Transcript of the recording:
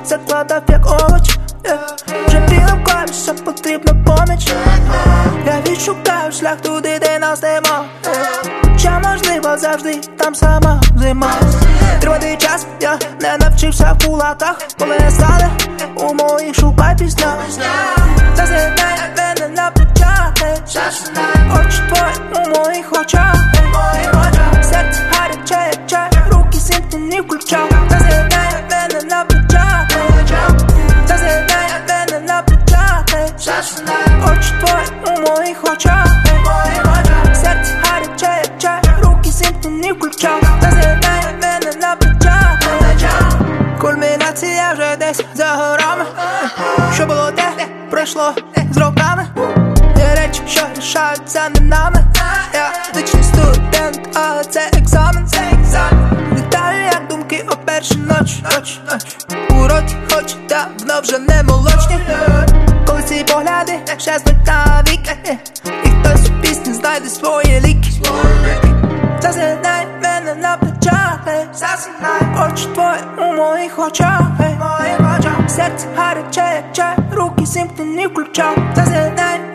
закладав як овоч, вже білим колесом потрібна поміч. Я відшукаю шлях туди, де нас нема, хоча можливо завжди там сама зима. Тривати час, я не навчився в кулаках, коли не стане у моїх шукай пісня. Зазирай мене на плечах, очі твої у моїх очах, серце гаряче, як чай, руки зімкнені в ключах. Зазирай мене на плечах, зазирай мене на плечах, очі твої у моїх очах, серце гаряче, як чай, руки зімкнені в ключах. Зазирай мене на плечах, кульмінація вже десь за горами, що було те, пройшло з роками. Є речі, що рішаються не нами. Я вічний студент, але це екзамен. Літаю, як думки о першій ночі. У роті хоч давно вже не молочні, коли ці погляди щезнуть навіки, і хтось у пісні знайде свої ліки. Засинай мене на плечах, очі твої у моїх очах, серце гаряче, як чай, руки зімкнені в ключах. Засинай